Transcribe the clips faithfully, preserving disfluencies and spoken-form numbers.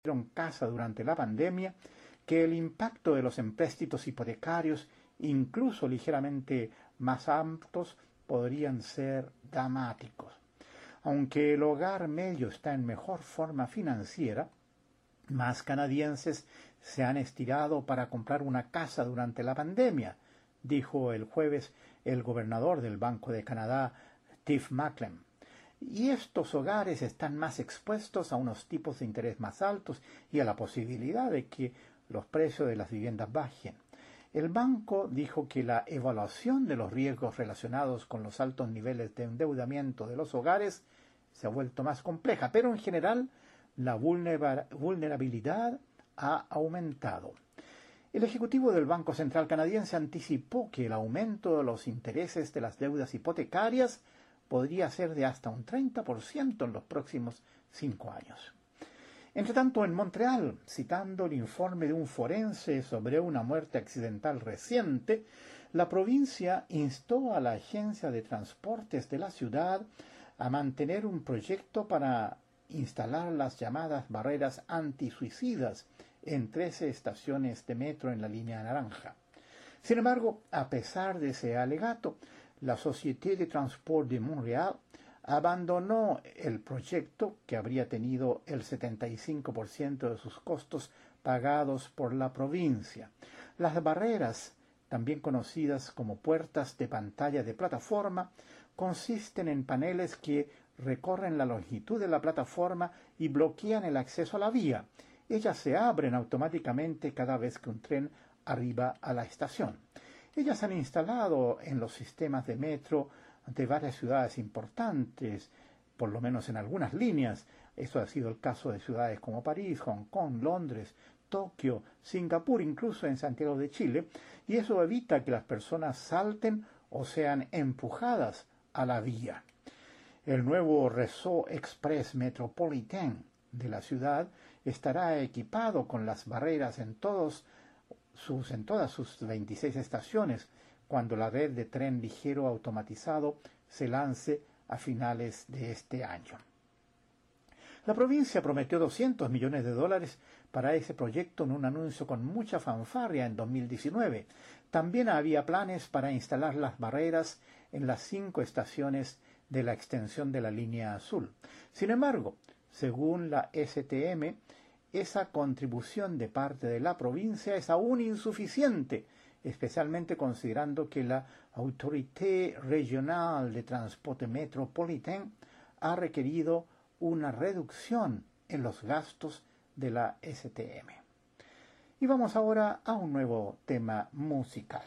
casa durante la pandemia que el impacto de los empréstitos hipotecarios, incluso ligeramente más altos, podrían ser dramáticos. Aunque el hogar medio está en mejor forma financiera, más canadienses se han estirado para comprar una casa durante la pandemia, dijo el jueves el gobernador del Banco de Canadá, Steve Macklem. Y estos hogares están más expuestos a unos tipos de interés más altos y a la posibilidad de que los precios de las viviendas bajen. El banco dijo que la evaluación de los riesgos relacionados con los altos niveles de endeudamiento de los hogares se ha vuelto más compleja, pero en general la vulnerabilidad ha aumentado. El ejecutivo del Banco Central canadiense anticipó que el aumento de los intereses de las deudas hipotecarias podría ser de hasta un treinta por ciento en los próximos cinco años. Entre tanto, en Montreal, citando el informe de un forense sobre una muerte accidental reciente, la provincia instó a la agencia de transportes de la ciudad a mantener un proyecto para instalar las llamadas barreras antisuicidas en trece estaciones de metro en la línea naranja. Sin embargo, a pesar de ese alegato, la Société de Transport de Montréal abandonó el proyecto, que habría tenido el setenta y cinco por ciento de sus costos pagados por la provincia. Las barreras, también conocidas como puertas de pantalla de plataforma, consisten en paneles que recorren la longitud de la plataforma y bloquean el acceso a la vía. Ellas se abren automáticamente cada vez que un tren arriba a la estación. Ellas se han instalado en los sistemas de metro de varias ciudades importantes, por lo menos en algunas líneas. Eso ha sido el caso de ciudades como París, Hong Kong, Londres, Tokio, Singapur, incluso en Santiago de Chile, y eso evita que las personas salten o sean empujadas a la vía. El nuevo Réseau Express Metropolitain de la ciudad estará equipado con las barreras en, todos sus, en todas sus veintiséis estaciones cuando la red de tren ligero automatizado se lance a finales de este año. La provincia prometió doscientos millones de dólares para ese proyecto en un anuncio con mucha fanfarria en dos mil diecinueve. También había planes para instalar las barreras en las cinco estaciones de la extensión de la línea azul. Sin embargo, según la S T M, esa contribución de parte de la provincia es aún insuficiente, especialmente considerando que la Autorité Régionale de Transporte Metropolitain ha requerido una reducción en los gastos de la S T M. Y vamos ahora a un nuevo tema musical.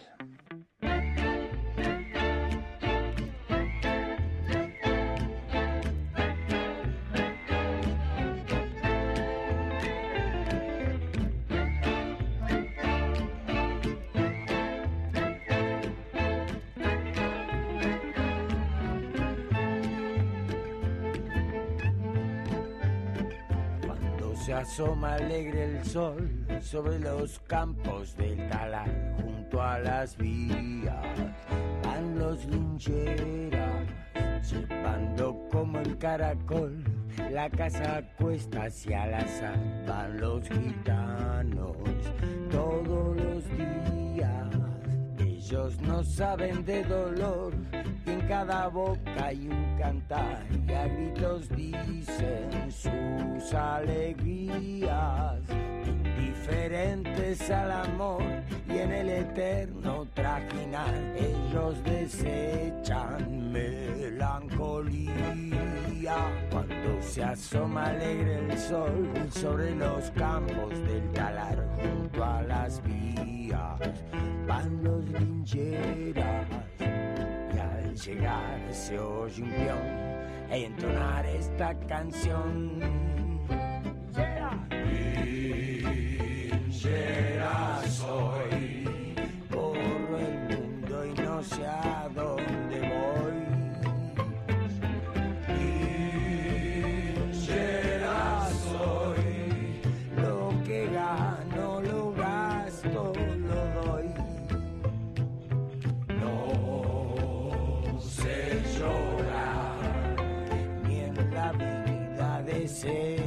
Se asoma alegre el sol sobre los campos del talar, junto a las vías van los lincheras, llevando como el caracol la casa a cuesta hacia el azar. Van los gitanos todos los días, ellos no saben de dolor, y en cada boca hay un cantar, y a gritos dicen sus alegrías, indiferentes al amor y en el eterno trajinar. Ellos desechan melancolía cuando se asoma alegre el sol sobre los campos del talar, junto a las vías van los lincheras, y al llegar se oye un peón e entonar esta canción. Linchera soy, corro el mundo y no sé a dónde voy. Linchera soy, lo que gano lo gasto, lo doy. No sé llorar ni en la vida desear.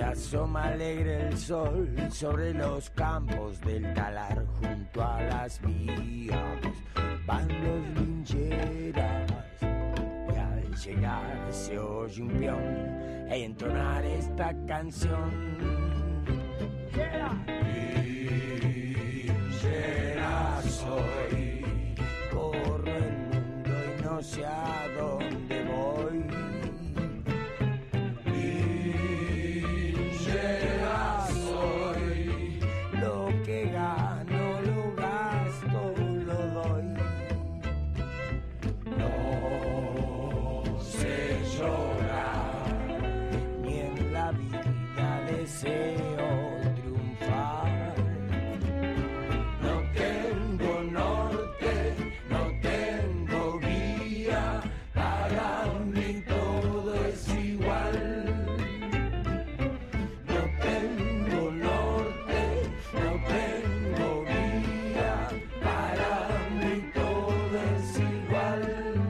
asoma alegre el sol sobre los campos del talar. Junto a las vías van los lincheras y al llegar se oye un peón e entonar esta canción. Linchera soy, corro el mundo y no sé a dónde voy. Linchera soy, lo que gano lo gasto, lo doy. No sé llorar, ni en la vida deseo triunfar. No tengo norte, no tengo guía, para mí todo es igual. No tengo norte, no tengo guía, para mí todo es igual.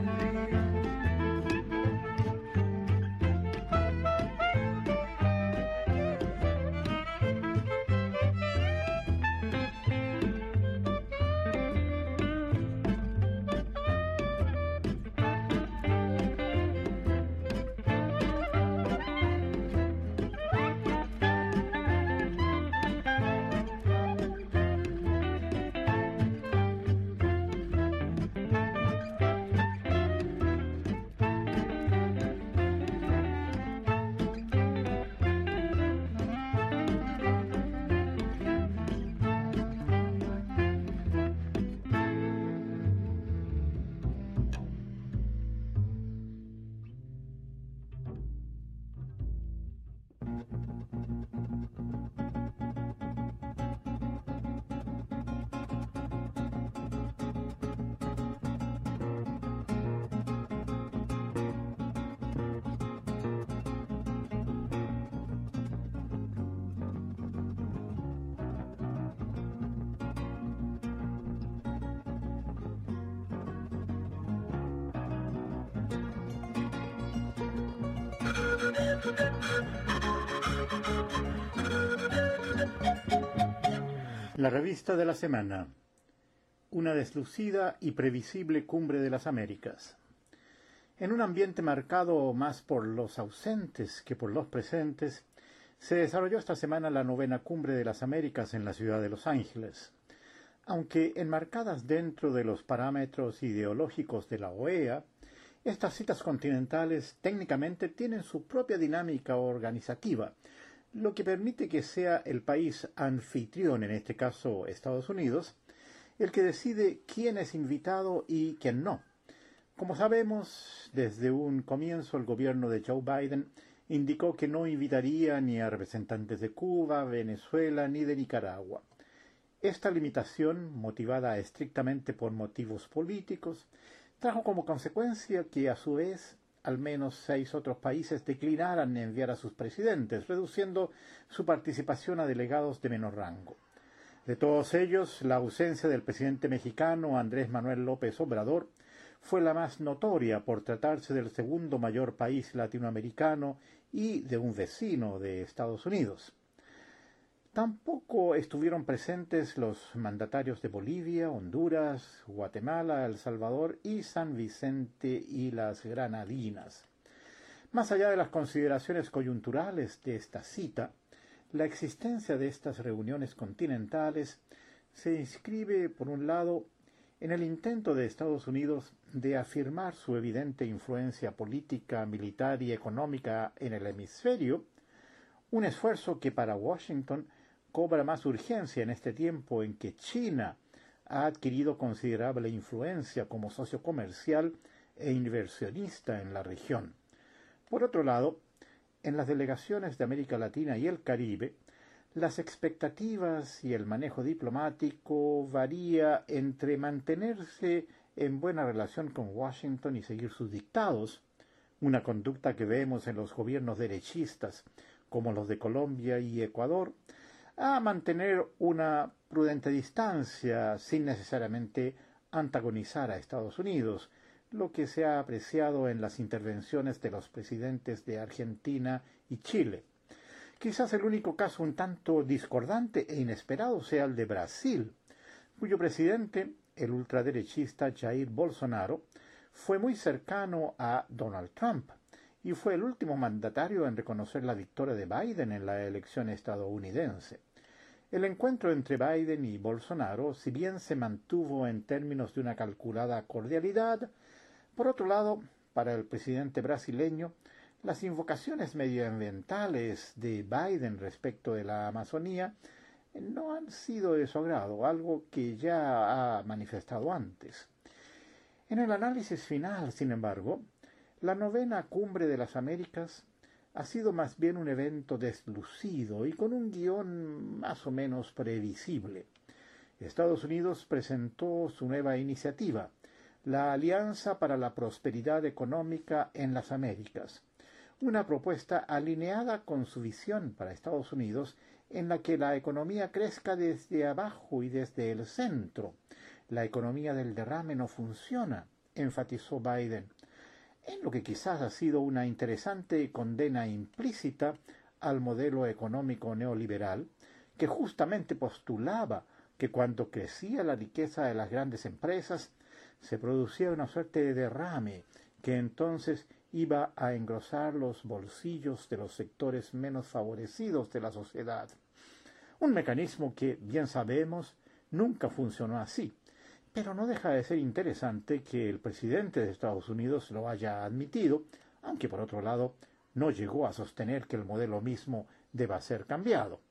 La revista de la semana. Una deslucida y previsible cumbre de las Américas. En un ambiente marcado más por los ausentes que por los presentes, se desarrolló esta semana la novena cumbre de las Américas en la ciudad de Los Ángeles. Aunque enmarcadas dentro de los parámetros ideológicos de la O E A, estas citas continentales técnicamente tienen su propia dinámica organizativa, lo que permite que sea el país anfitrión, en este caso Estados Unidos, el que decide quién es invitado y quién no. Como sabemos, desde un comienzo el gobierno de Joe Biden indicó que no invitaría ni a representantes de Cuba, Venezuela ni de Nicaragua. Esta limitación, motivada estrictamente por motivos políticos, trajo como consecuencia que, a su vez, al menos seis otros países declinaran enviar a sus presidentes, reduciendo su participación a delegados de menor rango. De todos ellos, la ausencia del presidente mexicano Andrés Manuel López Obrador fue la más notoria por tratarse del segundo mayor país latinoamericano y de un vecino de Estados Unidos. Tampoco estuvieron presentes los mandatarios de Bolivia, Honduras, Guatemala, El Salvador y San Vicente y las Granadinas. Más allá de las consideraciones coyunturales de esta cita, la existencia de estas reuniones continentales se inscribe, por un lado, en el intento de Estados Unidos de afirmar su evidente influencia política, militar y económica en el hemisferio, un esfuerzo que para Washington cobra más urgencia en este tiempo en que China ha adquirido considerable influencia como socio comercial e inversionista en la región. Por otro lado, en las delegaciones de América Latina y el Caribe, las expectativas y el manejo diplomático varía entre mantenerse en buena relación con Washington y seguir sus dictados, una conducta que vemos en los gobiernos derechistas como los de Colombia y Ecuador, a mantener una prudente distancia sin necesariamente antagonizar a Estados Unidos, lo que se ha apreciado en las intervenciones de los presidentes de Argentina y Chile. Quizás el único caso un tanto discordante e inesperado sea el de Brasil, cuyo presidente, el ultraderechista Jair Bolsonaro, fue muy cercano a Donald Trump y fue el último mandatario en reconocer la victoria de Biden en la elección estadounidense. El encuentro entre Biden y Bolsonaro, si bien se mantuvo en términos de una calculada cordialidad, por otro lado, para el presidente brasileño, las invocaciones medioambientales de Biden respecto de la Amazonía no han sido de su agrado, algo que ya ha manifestado antes. En el análisis final, sin embargo, la novena Cumbre de las Américas ha sido más bien un evento deslucido y con un guión más o menos previsible. Estados Unidos presentó su nueva iniciativa, la Alianza para la Prosperidad Económica en las Américas, una propuesta alineada con su visión para Estados Unidos en la que la economía crezca desde abajo y desde el centro. La economía del derrame no funciona, enfatizó Biden, en lo que quizás ha sido una interesante condena implícita al modelo económico neoliberal, que justamente postulaba que cuando crecía la riqueza de las grandes empresas, se producía una suerte de derrame que entonces iba a engrosar los bolsillos de los sectores menos favorecidos de la sociedad. Un mecanismo que, bien sabemos, nunca funcionó así, pero no deja de ser interesante que el presidente de Estados Unidos lo haya admitido, aunque por otro lado no llegó a sostener que el modelo mismo deba ser cambiado.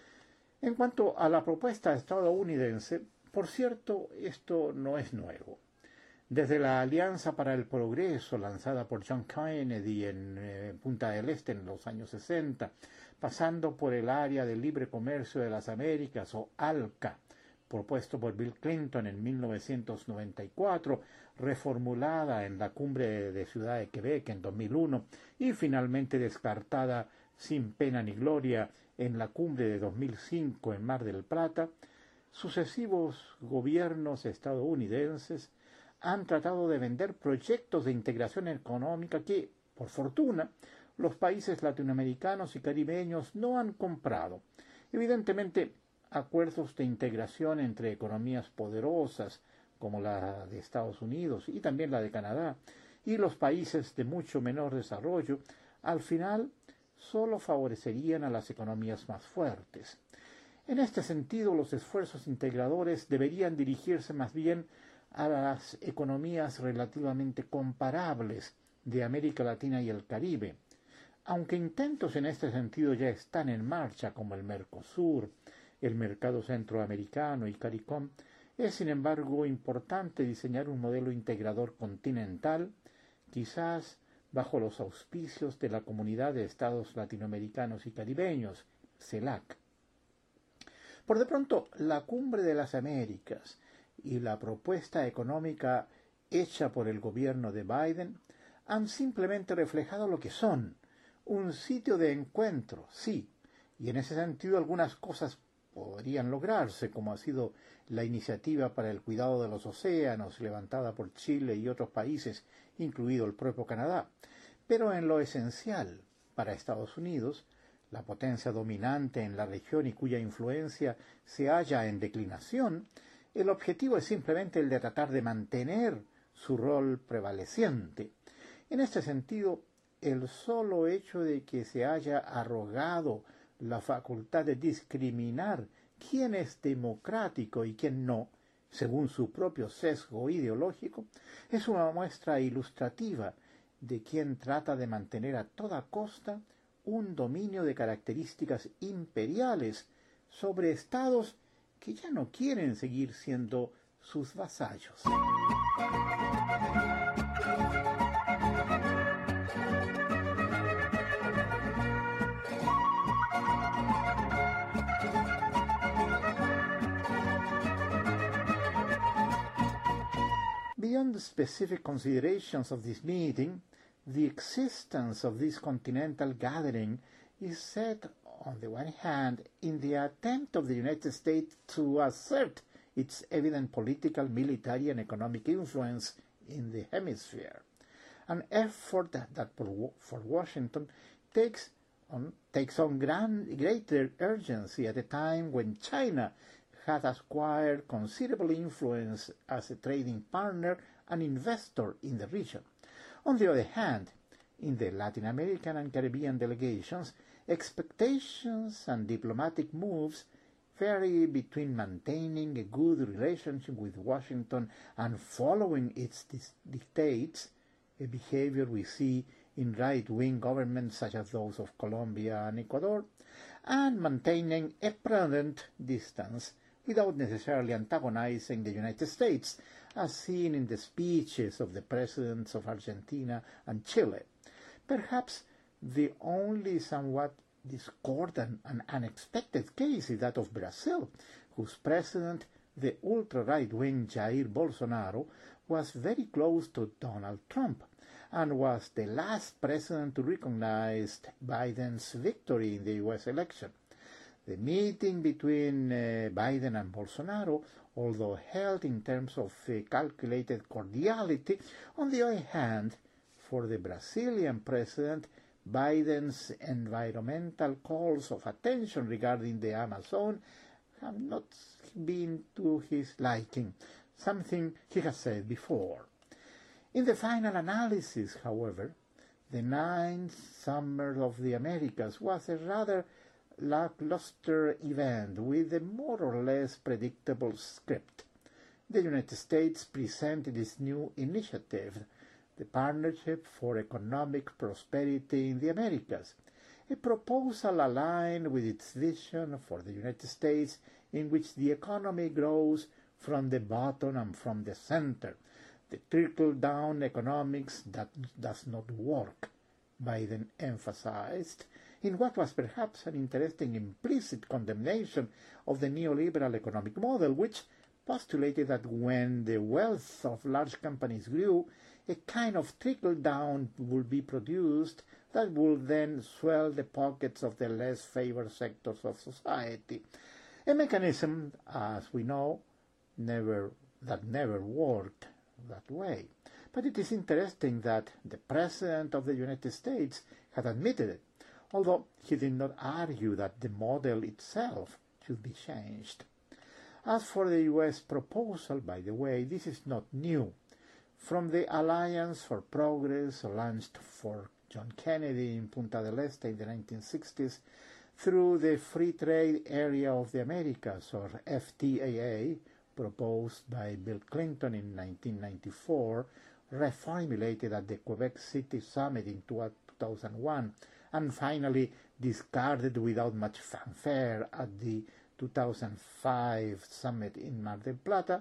En cuanto a la propuesta estadounidense, por cierto, esto no es nuevo. Desde la Alianza para el Progreso, lanzada por John Kennedy en eh, Punta del Este en los años sesenta, pasando por el Área de Libre Comercio de las Américas, o ALCA, propuesto por Bill Clinton en mil novecientos noventa y cuatro, reformulada en la Cumbre de Ciudad de Quebec en dos mil uno y finalmente descartada sin pena ni gloria en la Cumbre de dos mil cinco en Mar del Plata, sucesivos gobiernos estadounidenses han tratado de vender proyectos de integración económica que, por fortuna, los países latinoamericanos y caribeños no han comprado. Evidentemente, acuerdos de integración entre economías poderosas, como la de Estados Unidos y también la de Canadá, y los países de mucho menor desarrollo, al final solo favorecerían a las economías más fuertes. En este sentido, los esfuerzos integradores deberían dirigirse más bien a las economías relativamente comparables de América Latina y el Caribe, aunque intentos en este sentido ya están en marcha, como el Mercosur, el mercado centroamericano y CARICOM. Es sin embargo importante diseñar un modelo integrador continental, quizás bajo los auspicios de la Comunidad de Estados Latinoamericanos y Caribeños, CELAC. Por de pronto, la Cumbre de las Américas y la propuesta económica hecha por el gobierno de Biden han simplemente reflejado lo que son, un sitio de encuentro, sí, y en ese sentido algunas cosas podrían lograrse, como ha sido la iniciativa para el cuidado de los océanos levantada por Chile y otros países, incluido el propio Canadá. Pero en lo esencial, para Estados Unidos, la potencia dominante en la región y cuya influencia se halla en declinación, el objetivo es simplemente el de tratar de mantener su rol prevaleciente. En este sentido, el solo hecho de que se haya arrogado la facultad de discriminar quién es democrático y quién no, según su propio sesgo ideológico, es una muestra ilustrativa de quien trata de mantener a toda costa un dominio de características imperiales sobre estados que ya no quieren seguir siendo sus vasallos. Beyond the specific considerations of this meeting, the existence of this continental gathering is set, on the one hand, in the attempt of the United States to assert its evident political, military, and economic influence in the hemisphere, an effort that, that for Washington takes on, takes on grand, greater urgency at a time when China had acquired considerable influence as a trading partner and investor in the region. On the other hand, in the Latin American and Caribbean delegations, expectations and diplomatic moves vary between maintaining a good relationship with Washington and following its dictates, a behavior we see in right-wing governments such as those of Colombia and Ecuador, and maintaining a prudent distance without necessarily antagonizing the United States, as seen in the speeches of the presidents of Argentina and Chile. Perhaps the only somewhat discordant and unexpected case is that of Brazil, whose president, the ultra-right-wing Jair Bolsonaro, was very close to Donald Trump and was the last president to recognize Biden's victory in the U S election. The meeting between uh, Biden and Bolsonaro, although held in terms of uh, calculated cordiality, on the other hand, for the Brazilian president, Biden's environmental calls of attention regarding the Amazon have not been to his liking, something he has said before. In the final analysis, however, the ninth Summer of the Americas was a rather lackluster event with a more or less predictable script. The United States presented its new initiative, the Partnership for Economic Prosperity in the Americas, a proposal aligned with its vision for the United States in which the economy grows from the bottom and from the center. The trickle-down economics that does not work, Biden emphasized, in what was perhaps an interesting implicit condemnation of the neoliberal economic model, which postulated that when the wealth of large companies grew, a kind of trickle-down would be produced that would then swell the pockets of the less favored sectors of society. A mechanism, as we know, never that never worked that way. But it is interesting that the President of the United States had admitted it, although he did not argue that the model itself should be changed. As for the U S proposal, by the way, this is not new. From the Alliance for Progress, launched for John Kennedy in Punta del Este in the nineteen sixties, through the Free Trade Area of the Americas, or F T A A, proposed by Bill Clinton in nineteen ninety-four, reformulated at the Quebec City Summit in two thousand one, and finally discarded without much fanfare at the two thousand five summit in Mar del Plata,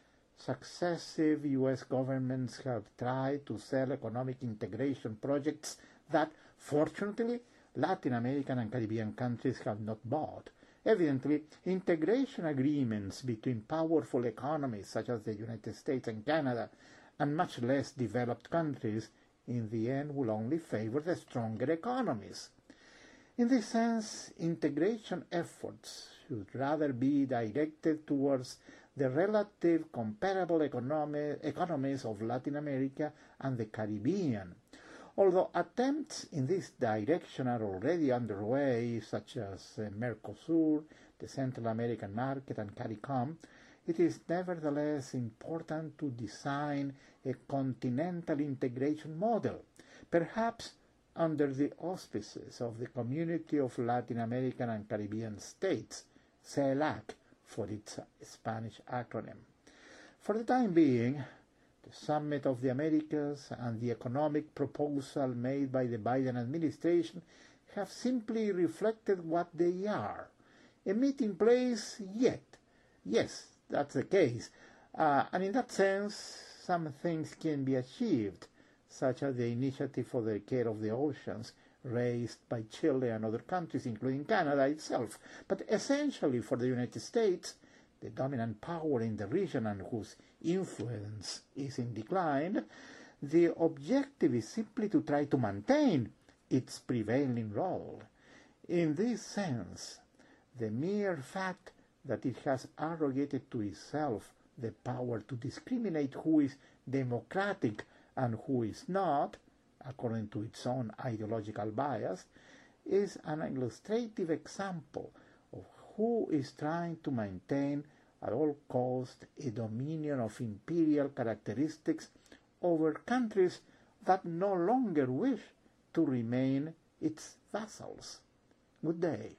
successive U S governments have tried to sell economic integration projects that, fortunately, Latin American and Caribbean countries have not bought. Evidently, integration agreements between powerful economies such as the United States and Canada and much less developed countries in the end will only favor the stronger economies. In this sense, integration efforts should rather be directed towards the relative comparable economy, economies of Latin America and the Caribbean. Although attempts in this direction are already underway, such as uh, Mercosur, the Central American Market, and CARICOM, it is nevertheless important to design a continental integration model, perhaps under the auspices of the Community of Latin American and Caribbean States, CELAC, for its Spanish acronym. For the time being, the Summit of the Americas and the economic proposal made by the Biden administration have simply reflected what they are. A meeting place yet. Yes, that's the case. Uh, and in that sense, some things can be achieved, such as the Initiative for the Care of the Oceans, raised by Chile and other countries, including Canada itself. But essentially for the United States, the dominant power in the region and whose influence is in decline, the objective is simply to try to maintain its prevailing role. In this sense, the mere fact that it has arrogated to itself the power to discriminate who is democratic and who is not, according to its own ideological bias, is an illustrative example of who is trying to maintain at all costs a dominion of imperial characteristics over countries that no longer wish to remain its vassals. Good day.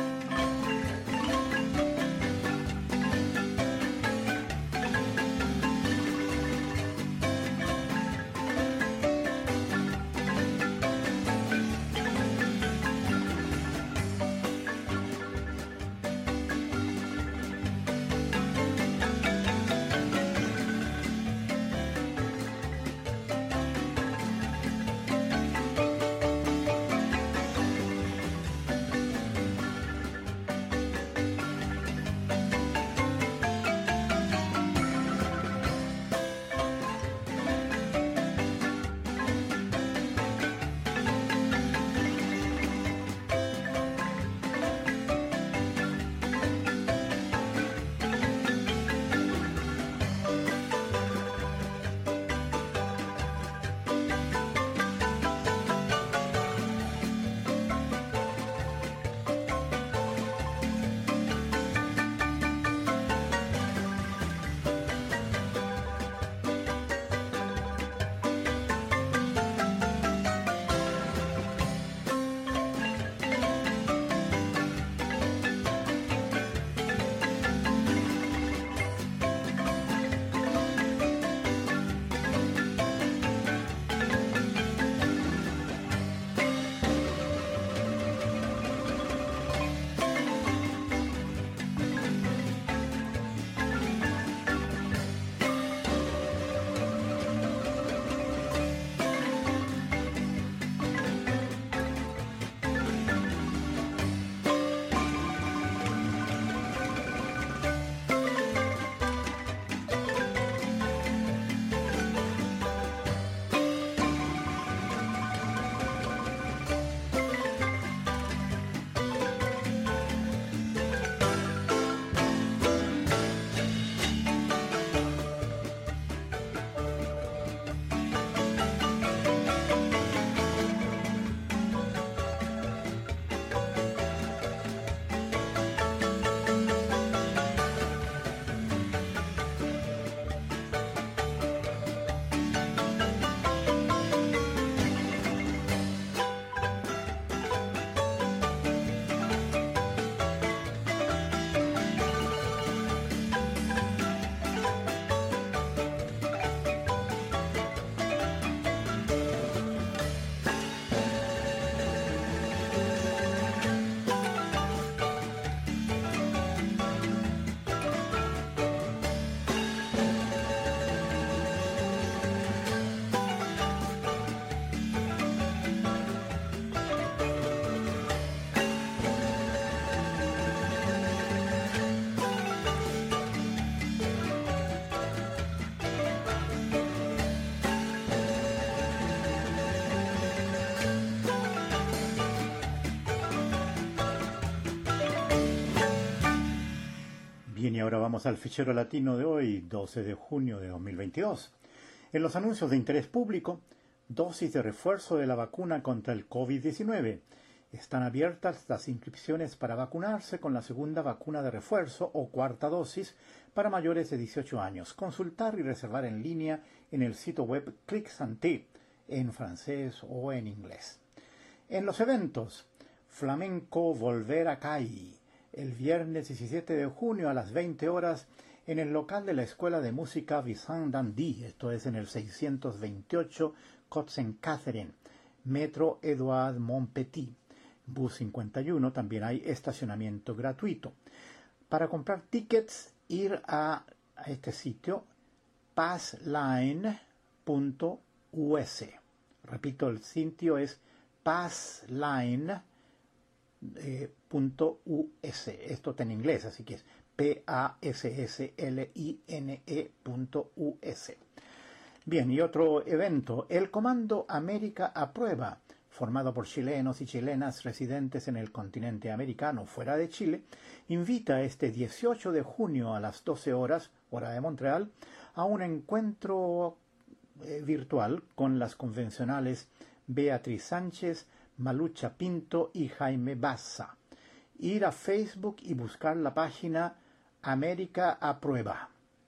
Bien, y ahora vamos al fichero latino de hoy, doce de junio de dos mil veintidós. En los anuncios de interés público, dosis de refuerzo de la vacuna contra el COVID diecinueve. Están abiertas las inscripciones para vacunarse con la segunda vacuna de refuerzo o cuarta dosis para mayores de dieciocho años. Consultar y reservar en línea en el sitio web Clic Santé, en francés o en inglés. En los eventos, Flamenco Volver a Cai, el viernes diecisiete de junio a las veinte horas en el local de la Escuela de Música Vincent Dandy, esto es en el seiscientos veintiocho Côte-Saint-Catherine, Metro Edouard Montpetit, bus cincuenta y uno, también hay estacionamiento gratuito. Para comprar tickets, ir a, a este sitio, passline punto u s. Repito, el sitio es passline punto u s. Esto está en inglés, así que es P A S S L I N E punto u s. Bien, y otro evento, el Comando América Aprueba, formado por chilenos y chilenas residentes en el continente americano fuera de Chile, invita este dieciocho de junio a las doce horas, hora de Montreal, a un encuentro eh, virtual con las convencionales Beatriz Sánchez, Malucha Pinto y Jaime Baza. Ir a Facebook y buscar la página América a Prueba.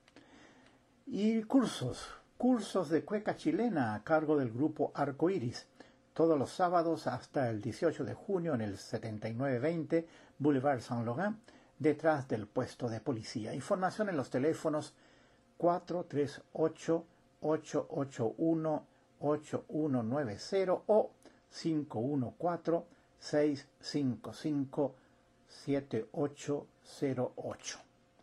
Y cursos, cursos de cueca chilena a cargo del grupo Arcoiris, todos los sábados hasta el dieciocho de junio en el setenta y nueve veinte Boulevard Saint-Laurent, detrás del puesto de policía. Información en los teléfonos cuatro tres ocho, ocho ocho uno, ocho uno nueve cero o cinco uno cuatro, seis cinco cinco, siete ocho cero ocho.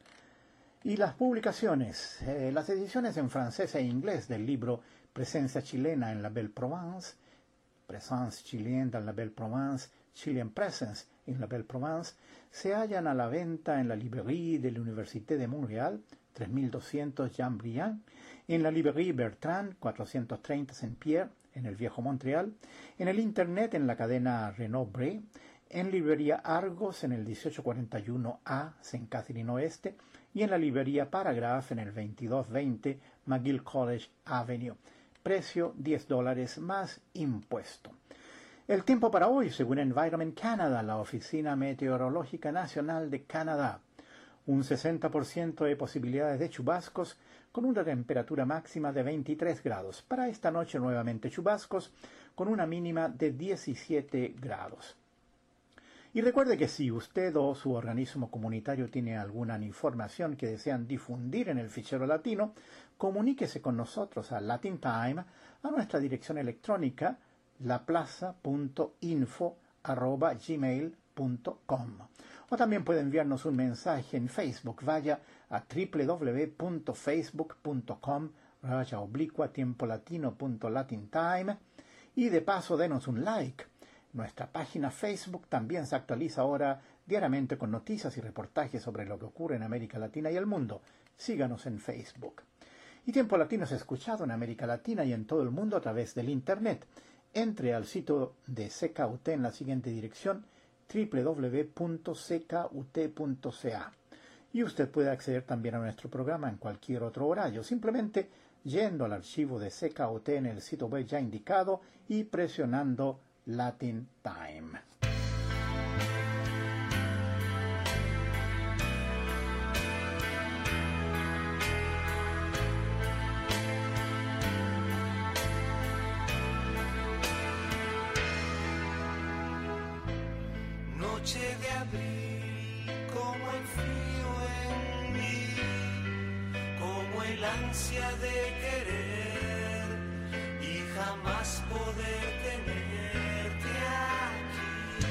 Y las publicaciones, eh, las ediciones en francés e inglés del libro Presencia chilena en la Belle Provence, Présence chilienne dans la Belle Provence, Chilean Presence en la Belle Provence, se hallan a la venta en la Librairie de la Université de Montréal, tres mil doscientos Jean Briand, en la Librairie Bertrand, cuatrocientos treinta Saint-Pierre, en el Viejo Montreal, en el Internet en la cadena Renaud Bré, en librería Argos en el dieciocho cuarenta y uno A, Saint Catherine Oeste, y en la librería Paragraph en el veintidós veinte McGill College Avenue. Precio diez dólares más impuesto. El tiempo para hoy, según Environment Canada, la Oficina Meteorológica Nacional de Canadá. Un sesenta por ciento de posibilidades de chubascos con una temperatura máxima de veintitrés grados. Para esta noche nuevamente chubascos con una mínima de diecisiete grados. Y recuerde que si usted o su organismo comunitario tiene alguna información que desean difundir en el fichero latino, comuníquese con nosotros a Latin Time a nuestra dirección electrónica laplaza punto info arroba gmail punto com. O también puede enviarnos un mensaje en Facebook. Vaya a doble u doble u doble u punto facebook punto com raya oblicua tiempo latino punto latin time y de paso denos un like. Nuestra página Facebook también se actualiza ahora diariamente con noticias y reportajes sobre lo que ocurre en América Latina y el mundo. Síganos en Facebook. Y Tiempo Latino es escuchado en América Latina y en todo el mundo a través del Internet. Entre al sitio de C K U T en la siguiente dirección, doble u doble u doble u punto c k u t punto c a. Y usted puede acceder también a nuestro programa en cualquier otro horario, simplemente yendo al archivo de C K U T en el sitio web ya indicado y presionando Latin Time. Noche de abril, como el frío en mí, como el ansia de querer y jamás poder tenerte aquí.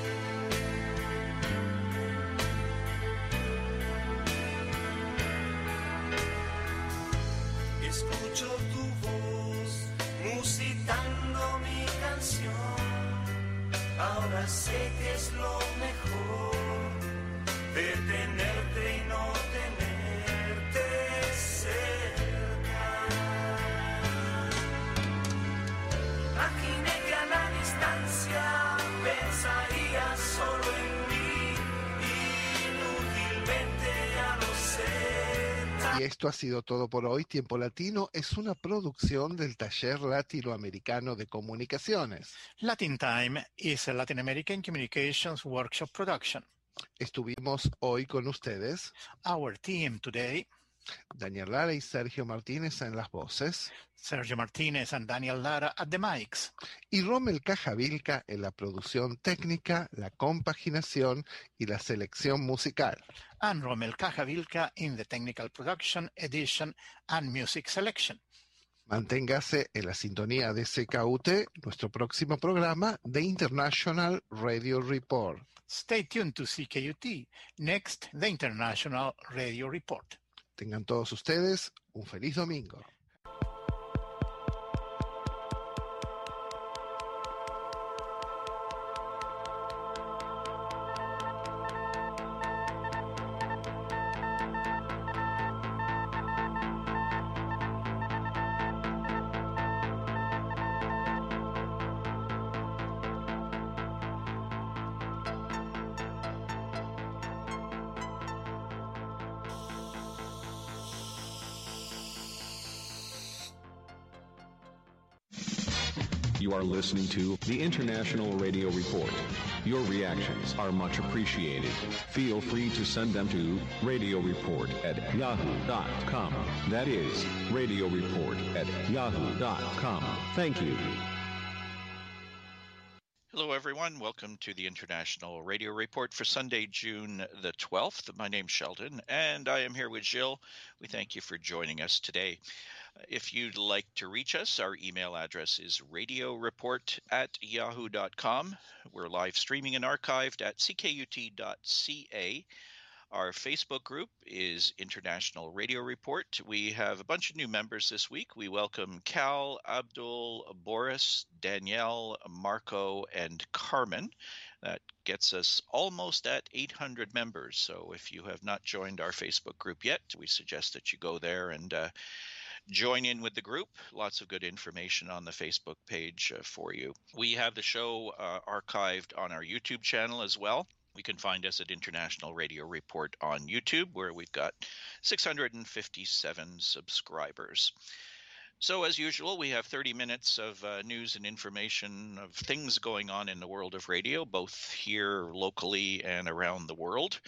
Escucho tu voz musitando mi canción. Ahora sé que es lo mejor de tenerte y no tenerte cerca. Imaginé que a la distancia pensarías solo en mí, inútilmente ya lo sé. Y esto ha sido todo por hoy. Tiempo Latino es una producción del Taller Latinoamericano de Comunicaciones. Latin Time is a Latin American Communications Workshop production. Estuvimos hoy con ustedes Our team today, Daniel Lara y Sergio Martínez en las voces, Sergio Martínez and Daniel Lara at the mics, y Rommel Cajavilca en la producción técnica, la compaginación y la selección musical. and Rommel Cajavilca in the technical production, edition and music selection. Manténgase en la sintonía de C K U T, nuestro próximo programa de International Radio Report. Stay tuned to C K U T, next, the International Radio Report. Tengan todos ustedes un feliz domingo. You are listening to the International Radio Report. Your reactions are much appreciated. Feel free to send them to radio report at yahoo dot com. That is radio report at yahoo dot com. Thank you. Hello, everyone. Welcome to the International Radio Report for Sunday, June the twelfth. My name's Sheldon, and I am here with Jill. We thank you for joining us today. If you'd like to reach us, our email address is radio report at yahoo dot com. We're live streaming and archived at c k u t dot c a. Our Facebook group is International Radio Report. We have a bunch of new members this week. We welcome Cal, Abdul, Boris, Danielle, Marco, and Carmen. That gets us almost at eight hundred members. So if you have not joined our Facebook group yet, we suggest that you go there and uh, join in with the group. Lots of good information on the Facebook page uh, for you. We have the show uh, archived on our YouTube channel as well. You can find us at International Radio Report on YouTube, where we've got six hundred fifty-seven subscribers. So as usual, we have thirty minutes of uh, news and information of things going on in the world of radio, both here locally and around the world.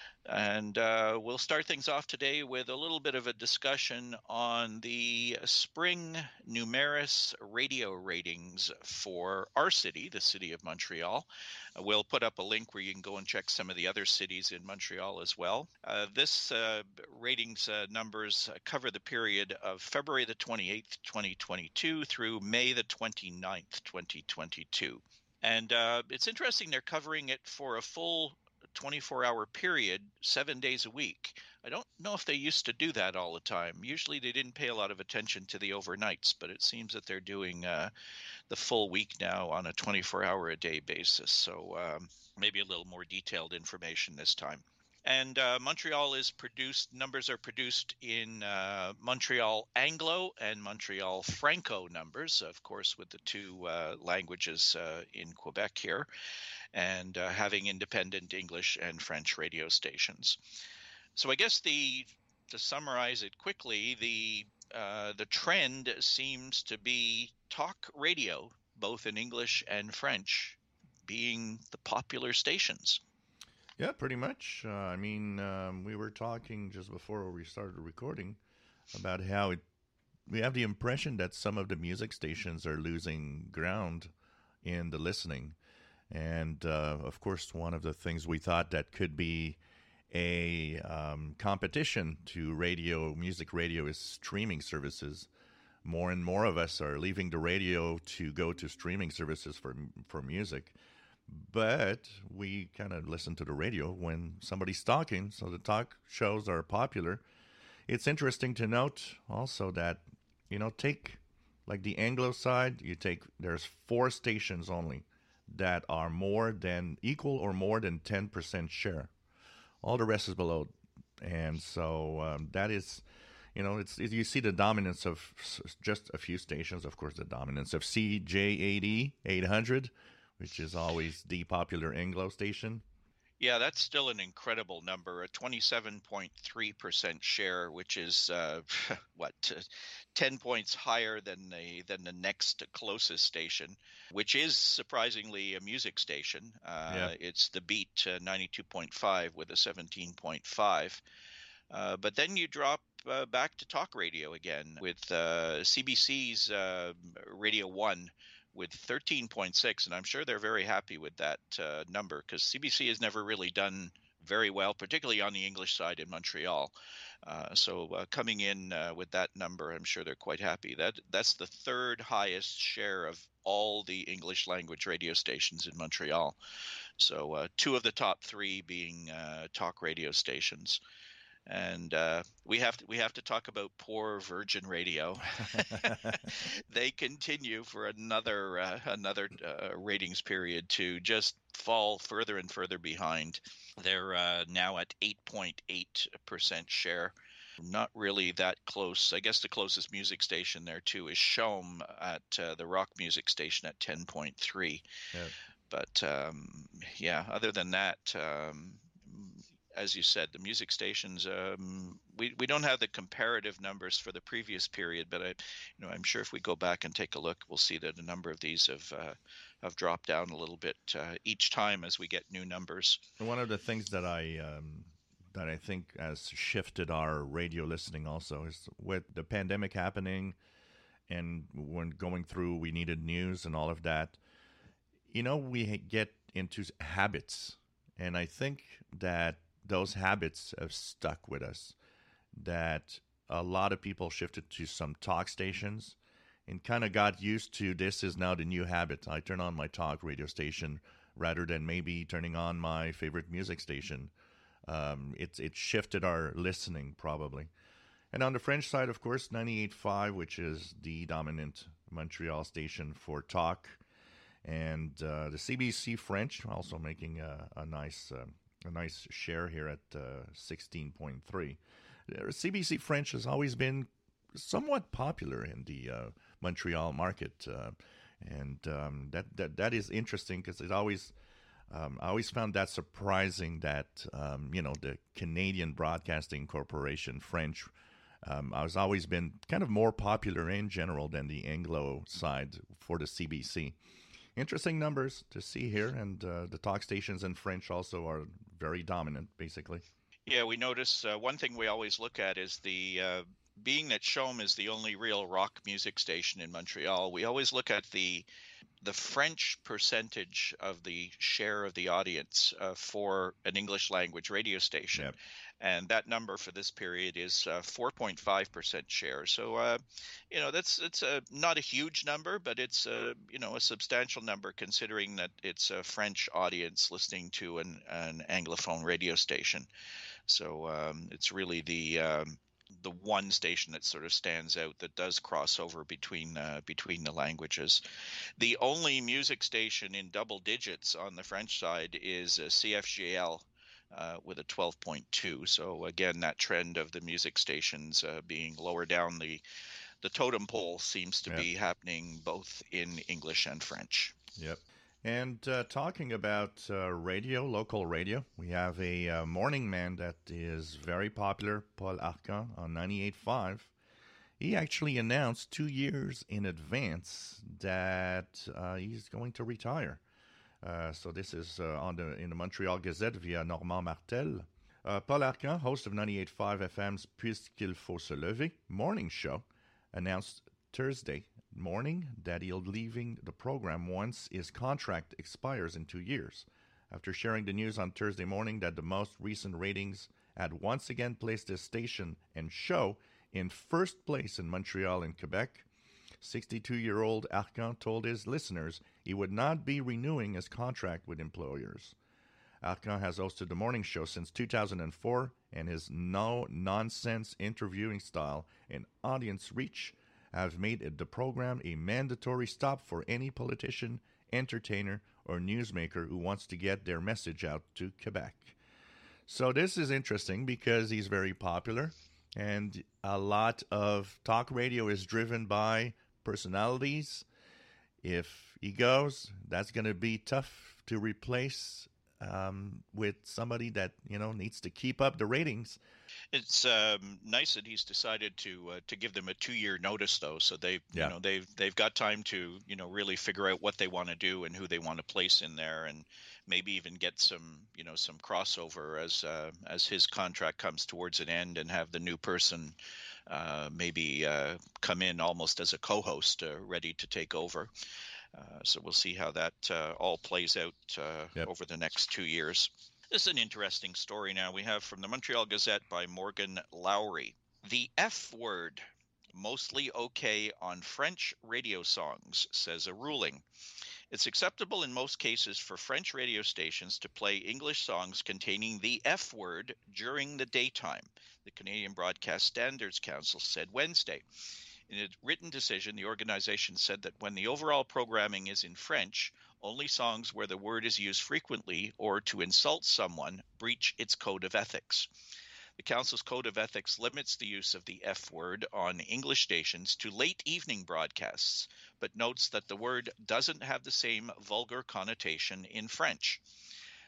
And uh, we'll start things off today with a little bit of a discussion on the spring Numeris radio ratings for our city, the city of Montreal. Uh, we'll put up a link where you can go and check some of the other cities in Montreal as well. Uh, this uh, ratings uh, numbers cover the period of February the twenty-eighth, twenty twenty-two through May the twenty-ninth, twenty twenty-two. And uh, it's interesting they're covering it for a full twenty-four hour period, seven days a week. I don't know if they used to do that all the time. Usually they didn't pay a lot of attention to the overnights, but it seems that they're doing uh, the full week now on a twenty-four hour a day basis. So um, maybe a little more detailed information this time. And uh, Montreal is produced, numbers are produced in uh, Montreal Anglo and Montreal Franco numbers, of course, with the two uh, languages uh, in Quebec here, and uh, having independent English and French radio stations. So I guess the to summarize it quickly, the uh, the trend seems to be talk radio, both in English and French, being the popular stations. Yeah, pretty much. Uh, I mean, um, we were talking just before we started recording about how it, we have the impression that some of the music stations are losing ground in the listening. And, uh, of course, one of the things we thought that could be a um, competition to radio, music radio, is streaming services. More and more of us are leaving the radio to go to streaming services for for music. But we kind of listen to the radio when somebody's talking, so the talk shows are popular. It's interesting to note also that, you know, take like the Anglo side, you take, there's four stations only that are more than, equal or more than ten percent share. All the rest is below. And so um, that is, you know, it's, you see the dominance of just a few stations, of course, the dominance of C J eighty, eight hundred, which is always the popular Anglo station. Yeah, that's still an incredible number, a twenty-seven point three percent share, which is, uh, what, uh, ten points higher than the than the next closest station, which is surprisingly a music station. Uh, yeah. It's The Beat, uh, ninety-two point five with a seventeen point five. Uh, but then you drop uh, back to talk radio again with uh, C B C's uh, Radio one, with thirteen point six, and I'm sure they're very happy with that uh, number, because C B C has never really done very well, particularly on the English side in Montreal. Uh, so uh, coming in uh, with that number, I'm sure they're quite happy. That That's the third highest share of all the English language radio stations in Montreal. So uh, two of the top three being uh, talk radio stations. And uh, we have to we have to talk about poor Virgin Radio. They continue for another uh, another uh, ratings period to just fall further and further behind. They're uh, now at eight point eight percent share. Not really that close. I guess the closest music station there too is Chaume at uh, the rock music station at ten point three. Yeah. But um, yeah, other than that. Um, as you said, the music stations, um, we, we don't have the comparative numbers for the previous period, but I, you know, I'm sure if we go back and take a look, we'll see that a number of these have uh, have dropped down a little bit uh, each time as we get new numbers. One of the things that I um, that I think has shifted our radio listening also is with the pandemic happening, and when going through, we needed news and all of that. You know, we get into habits, and I think that those habits have stuck with us, that a lot of people shifted to some talk stations and kind of got used to this is now the new habit. I turn on my talk radio station rather than maybe turning on my favorite music station. Um, it's it shifted our listening probably. And on the French side, of course, ninety-eight point five, which is the dominant Montreal station for talk. And uh, the C B C French also making a, a nice... Um, a nice share here at uh, sixteen point three. C B C French has always been somewhat popular in the uh, Montreal market, uh, and um, that, that that is interesting because it always um, I always found that surprising that um, you know the Canadian Broadcasting Corporation French um, has always been kind of more popular in general than the Anglo side for the C B C. Interesting numbers to see here, and uh, the talk stations in French also are very dominant, basically. Yeah, we notice uh, one thing we always look at is the, uh, being that C H O M is the only real rock music station in Montreal, we always look at the the French percentage of the share of the audience uh, for an English language radio station. Yep. And that number for this period is uh, four point five percent share. So, uh, you know, that's it's a, not a huge number, but it's a, you know, a substantial number considering that it's a French audience listening to an, an Anglophone radio station. So um, it's really the um, the one station that sort of stands out that does cross over between uh, between the languages. The only music station in double digits on the French side is uh, C F G L. Uh, with a twelve point two. So again, that trend of the music stations uh, being lower down the the totem pole seems to Yep. be happening both in English and French. Yep. And uh, talking about uh, radio, local radio, we have a uh, morning man that is very popular, Paul Arcand, on ninety-eight point five. He actually announced two years in advance that uh, he's going to retire. Uh, so this is uh, on the in the Montreal Gazette via Normand Martel. Uh, Paul Arcand, host of ninety-eight point five F M's Puisqu'il faut se lever morning show, announced Thursday morning that he'll leaving the program once his contract expires in two years. After sharing the news on Thursday morning that the most recent ratings had once again placed his station and show in first place in Montreal and Quebec, sixty-two-year-old Arcand told his listeners he would not be renewing his contract with employers. Arcand has hosted the morning show since two thousand four, and his no-nonsense interviewing style and audience reach have made it the program a mandatory stop for any politician, entertainer, or newsmaker who wants to get their message out to Quebec. So this is interesting because he's very popular, and a lot of talk radio is driven by personalities. If he goes, that's going to be tough to replace um, with somebody that, you know, needs to keep up the ratings. It's um, nice that he's decided to uh, to give them a two-year notice, though, so they Yeah. you know they've they've got time to you know really figure out what they want to do and who they want to place in there, and maybe even get some you know some crossover as uh, as his contract comes towards an end, and have the new person uh, maybe uh, come in almost as a co-host, uh, ready to take over. Uh, so we'll see how that uh, all plays out uh, Yep. over the next two years. This is an interesting story now we have from the Montreal Gazette by Morgan Lowry. The F word, mostly okay on French radio songs, says a ruling. It's acceptable in most cases for French radio stations to play English songs containing the F word during the daytime, the Canadian Broadcast Standards Council said Wednesday. In a written decision, the organization said that when the overall programming is in French, only songs where the word is used frequently or to insult someone breach its code of ethics. The Council's Code of Ethics limits the use of the F word on English stations to late evening broadcasts, but notes that the word doesn't have the same vulgar connotation in French.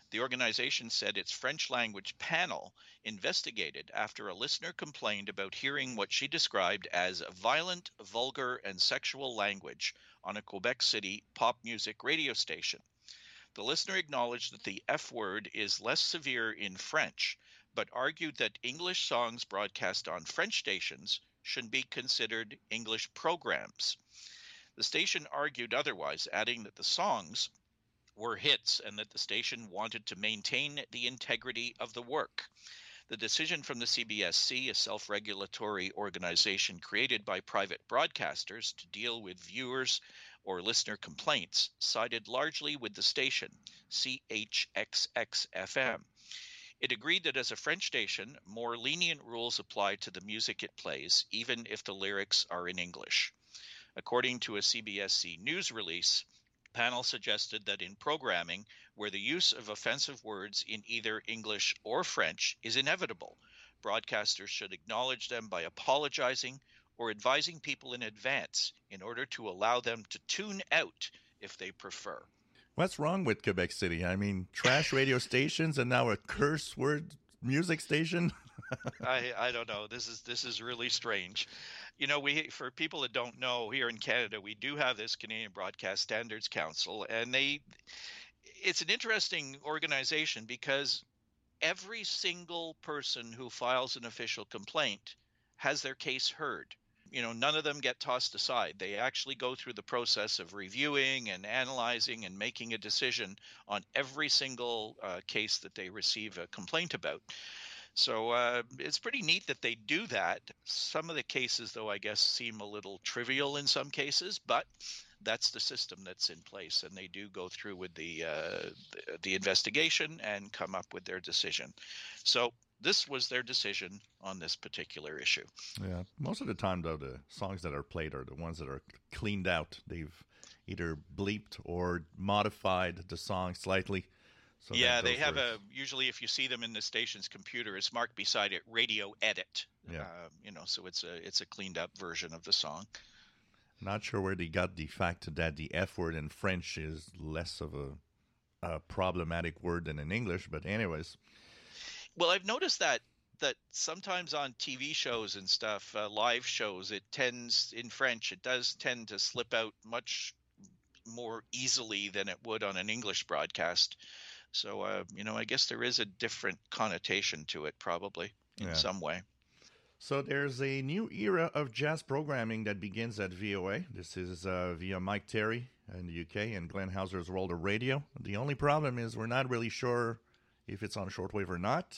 The organization said its French language panel investigated after a listener complained about hearing what she described as violent, vulgar, and sexual language on a Quebec City pop music radio station. The listener acknowledged that the F word is less severe in French, but argued that English songs broadcast on French stations should be considered English programs. The station argued otherwise, adding that the songs were hits and that the station wanted to maintain the integrity of the work. The decision from the C B S C, a self-regulatory organization created by private broadcasters to deal with viewers or listener complaints, sided largely with the station, C H X X F M. It agreed that as a French station, more lenient rules apply to the music it plays, even if the lyrics are in English. According to a C B S C news release, the panel suggested that in programming where the use of offensive words in either English or French is inevitable, broadcasters should acknowledge them by apologizing or advising people in advance in order to allow them to tune out if they prefer. What's wrong with Quebec City? I mean, trash radio stations and now a curse word music station? I, I don't know. This is this is really strange. You know, we for people that don't know, here in Canada, we do have this Canadian Broadcast Standards Council, and they it's an interesting organization because every single person who files an official complaint has their case heard. You know, none of them get tossed aside. They actually go through the process of reviewing and analyzing and making a decision on every single uh, case that they receive a complaint about. So uh, it's pretty neat that they do that. Some of the cases, though, I guess, seem a little trivial in some cases, but that's the system that's in place, and they do go through with the, uh, the, the investigation and come up with their decision. So this was their decision on this particular issue. Yeah, most of the time, though, the songs that are played are the ones that are cleaned out. They've either bleeped or modified the song slightly. So yeah, they have a, usually if you see them in the station's computer, it's marked beside it, radio edit. Yeah. Uh, you know, so it's a it's a cleaned up version of the song. Not sure where they got the fact that the F word in French is less of a, a problematic word than in English, but anyways. Well, I've noticed that that sometimes on T V shows and stuff, uh, live shows, it tends, in French, it does tend to slip out much more easily than it would on an English broadcast. So, uh, you know, I guess there is a different connotation to it probably in Yeah. some way. So there's a new era of jazz programming that begins at V O A. This is uh, via Mike Terry in the U K and Glenn Hauser's World of Radio. The only problem is we're not really sure if it's on shortwave or not.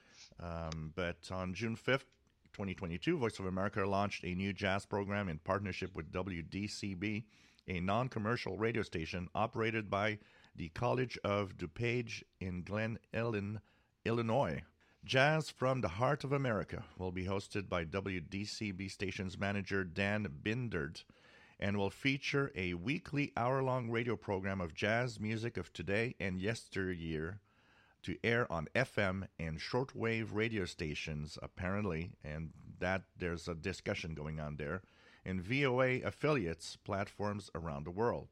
Um, but on June fifth, twenty twenty-two, Voice of America launched a new jazz program in partnership with W D C B, a non-commercial radio station operated by the College of DuPage in Glen Ellyn, Illinois. Jazz from the Heart of America will be hosted by W D C B station's manager Dan Bindard and will feature a weekly hour-long radio program of jazz music of today and yesteryear to air on F M and shortwave radio stations, apparently, and that there's a discussion going on there, and V O A affiliates platforms around the world.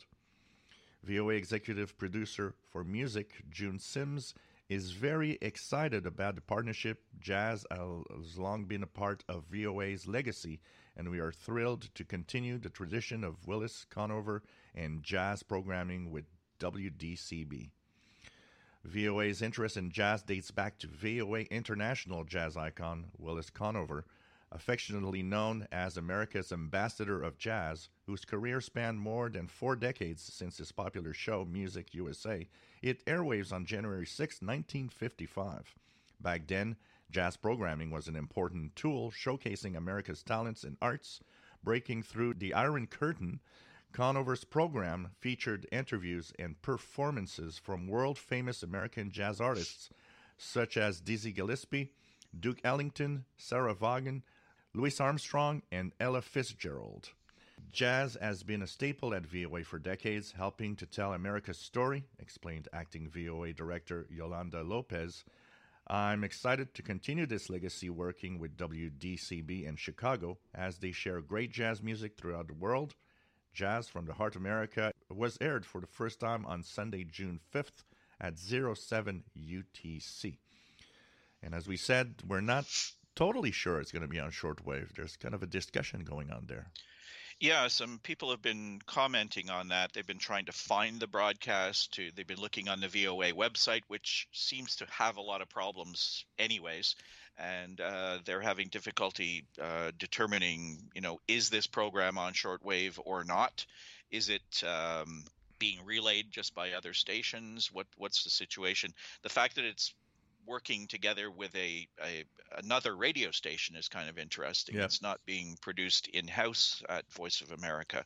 V O A executive producer for music, June Sims, is very excited about the partnership. Jazz has long been a part of V O A's legacy, and we are thrilled to continue the tradition of Willis Conover and jazz programming with W D C B. V O A's interest in jazz dates back to V O A international jazz icon Willis Conover, affectionately known as America's ambassador of jazz, whose career spanned more than four decades since his popular show Music U S A. It airwaves on January sixth, nineteen fifty-five. Back then, jazz programming was an important tool showcasing America's talents and arts. Breaking through the Iron Curtain, Conover's program featured interviews and performances from world-famous American jazz artists such as Dizzy Gillespie, Duke Ellington, Sarah Vaughan, Louis Armstrong, and Ella Fitzgerald. Jazz has been a staple at V O A for decades, helping to tell America's story, explained acting V O A director Yolanda Lopez. I'm excited to continue this legacy working with W D C B in Chicago as they share great jazz music throughout the world. Jazz from the Heart of America was aired for the first time on Sunday, June fifth at zero seven U T C. And as we said, we're not totally sure it's going to be on shortwave. There's kind of a discussion going on there. Yeah, some people have been commenting on that. They've been trying to find the broadcast. To, they've been looking on the V O A website, which seems to have a lot of problems anyways. And uh, they're having difficulty uh, determining, you know, is this program on shortwave or not? Is it um, being relayed just by other stations? What What's the situation? The fact that it's working together with a, a another radio station is kind of interesting. Yep. It's not being produced in-house at Voice of America.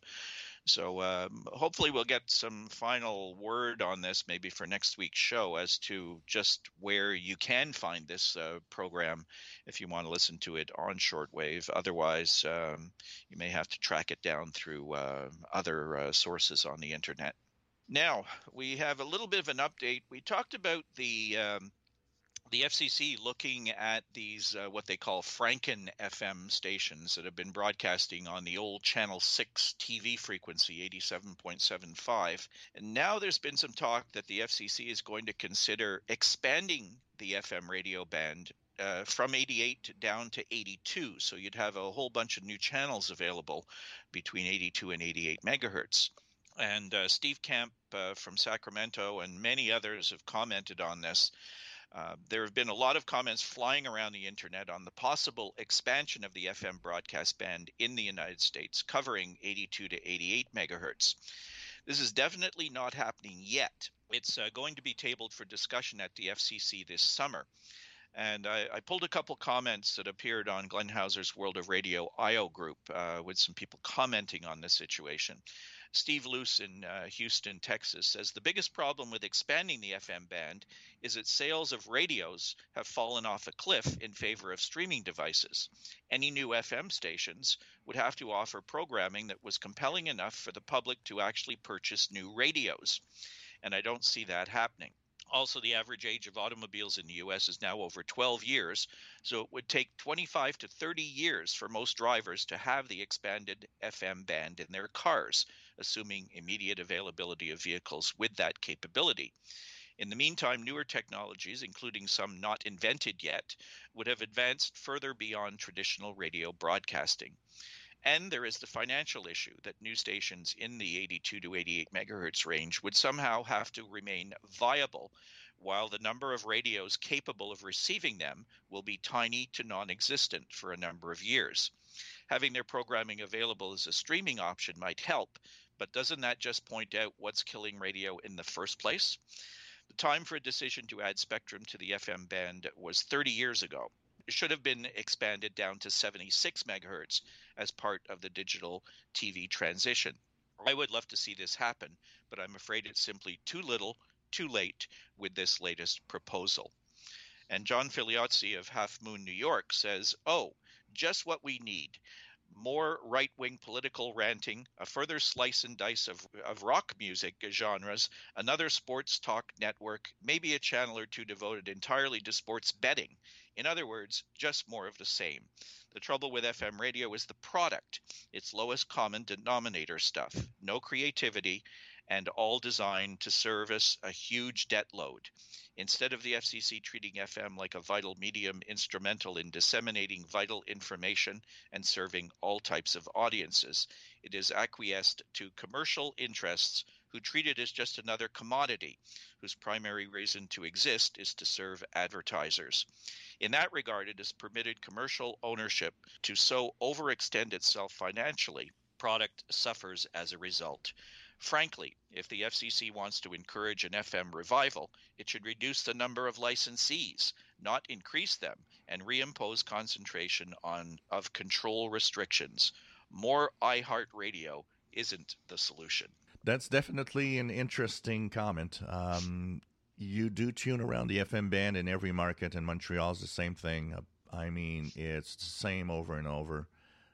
So um, hopefully we'll get some final word on this maybe for next week's show as to just where you can find this uh, program if you want to listen to it on shortwave. Otherwise, um, you may have to track it down through uh, other uh, sources on the internet. Now, we have a little bit of an update. We talked about the um, the F C C looking at these, uh, what they call Franken F M stations that have been broadcasting on the old Channel six T V frequency, eighty-seven point seven five. And now there's been some talk that the F C C is going to consider expanding the F M radio band uh, from eighty-eight down to eighty-two. So you'd have a whole bunch of new channels available between eighty-two and eighty-eight megahertz. And uh, Steve Camp uh, from Sacramento and many others have commented on this. Uh, there have been a lot of comments flying around the internet on the possible expansion of the F M broadcast band in the United States, covering eighty-two to eighty-eight megahertz. This is definitely not happening yet. It's uh, going to be tabled for discussion at the F C C this summer. And I, I pulled a couple comments that appeared on Glenn Hauser's World of Radio I O group uh, with some people commenting on this situation. Steve Luce in uh, Houston, Texas says the biggest problem with expanding the F M band is that sales of radios have fallen off a cliff in favor of streaming devices. Any new F M stations would have to offer programming that was compelling enough for the public to actually purchase new radios. And I don't see that happening. Also, the average age of automobiles in the U S is now over twelve years, so it would take twenty-five to thirty years for most drivers to have the expanded F M band in their cars, assuming immediate availability of vehicles with that capability. In the meantime, newer technologies, including some not invented yet, would have advanced further beyond traditional radio broadcasting. And there is the financial issue that new stations in the eighty-two to eighty-eight megahertz range would somehow have to remain viable, while the number of radios capable of receiving them will be tiny to non-existent for a number of years. Having their programming available as a streaming option might help, but doesn't that just point out what's killing radio in the first place? The time for a decision to add spectrum to the F M band was thirty years ago. It should have been expanded down to seventy-six megahertz as part of the digital T V transition. I would love to see this happen, but I'm afraid it's simply too little, too late with this latest proposal. And John Filiozzi of Half Moon, New York says, oh, just what we need. More right-wing political ranting, a further slice and dice of, of rock music genres, another sports talk network, maybe a channel or two devoted entirely to sports betting. In other words, just more of the same. The trouble with F M radio is the product, its lowest common denominator stuff, no creativity, and all designed to service a huge debt load. Instead of the F C C treating F M like a vital medium instrumental in disseminating vital information and serving all types of audiences, it is acquiesced to commercial interests who treat it as just another commodity, whose primary reason to exist is to serve advertisers. In that regard, it has permitted commercial ownership to so overextend itself financially, product suffers as a result. Frankly, if the F C C wants to encourage an F M revival, it should reduce the number of licensees, not increase them, and reimpose concentration on of control restrictions. More iHeartRadio isn't the solution. That's definitely an interesting comment. Um, you do tune around the F M band in every market, and Montreal's the same thing. I mean, it's the same over and over.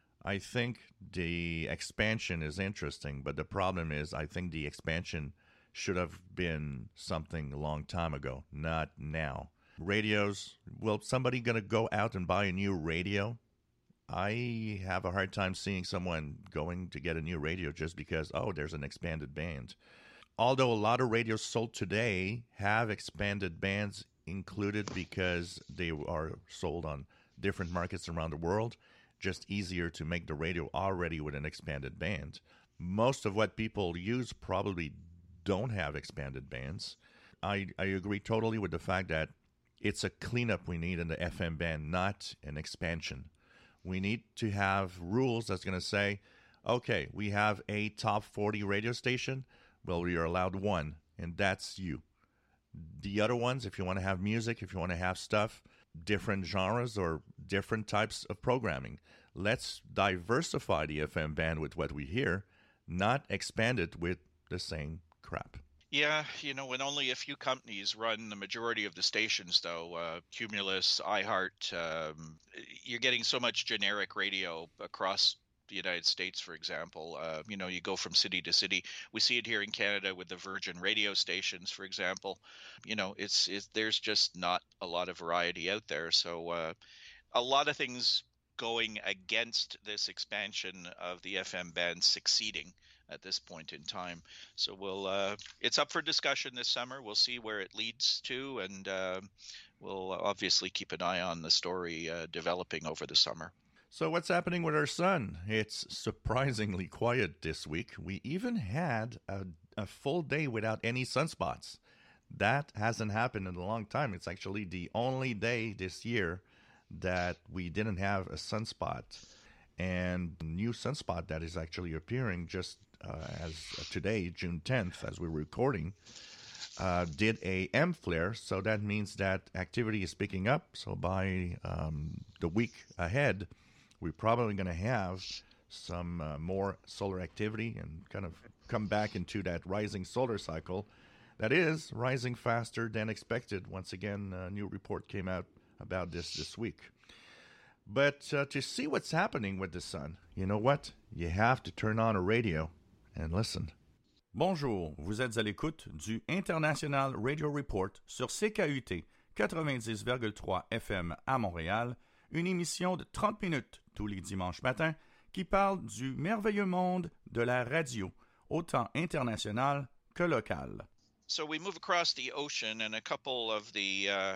I think the expansion is interesting, but the problem is I think the expansion should have been something a long time ago, not now. Radios, well, somebody going to go out and buy a new radio? I have a hard time seeing someone going to get a new radio just because, oh, there's an expanded band. although a lot of radios sold today have expanded bands included because they are sold on different markets around the world, just easier to make the radio already with an expanded band. Most of what people use probably don't have expanded bands. I, I agree totally with the fact that it's a cleanup we need in the F M band, not an expansion. We need to have rules that's going to say, okay, we have a top forty radio station. Well, we are allowed one, and that's you. The other ones, if you want to have music, if you want to have stuff, different genres or different types of programming, let's diversify the F M band with what we hear, not expand it with the same crap. Yeah, you know, when only a few companies run the majority of the stations, though, uh, Cumulus, iHeart, um, you're getting so much generic radio across the United States, for example. Uh, you know, you go from city to city. We see it here in Canada with the Virgin radio stations, for example. You know, it's, it's there's just not a lot of variety out there. So uh, a lot of things going against this expansion of the F M band succeeding at this point in time. So we'll uh, it's up for discussion this summer. We'll see where it leads to, and uh, we'll obviously keep an eye on the story uh, developing over the summer. So what's happening with our sun? It's surprisingly quiet this week. We even had a, a full day without any sunspots. That hasn't happened in a long time. It's actually the only day this year that we didn't have a sunspot. And the new sunspot that is actually appearing just uh, as uh, today, June tenth, as we're recording, uh, did a M flare. So that means that activity is picking up. So by um, the week ahead, we're probably going to have some uh, more solar activity and kind of come back into that rising solar cycle that is rising faster than expected. Once again, a new report came out about this this week. But uh, to see what's happening with the sun, you know what? You have to turn on a radio and listen. Bonjour, vous êtes à l'écoute du International Radio Report sur C K U T quatre-vingt-dix virgule trois F M à Montréal, une émission de trente minutes tous les dimanches matins qui parle du merveilleux monde de la radio, autant international que local. So we move across the ocean, and a couple of the uh,